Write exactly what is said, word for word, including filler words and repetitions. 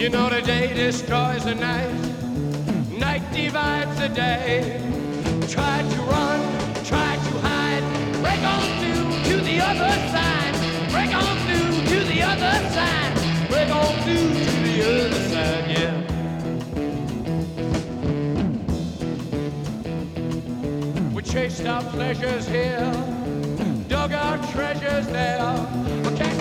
You know the day destroys the night, night divides the day. Try to run, try to hide, break on through to the other side, break on through to the other side, break on through to the other side, yeah. Chased our pleasures here, dug our treasures there. We can't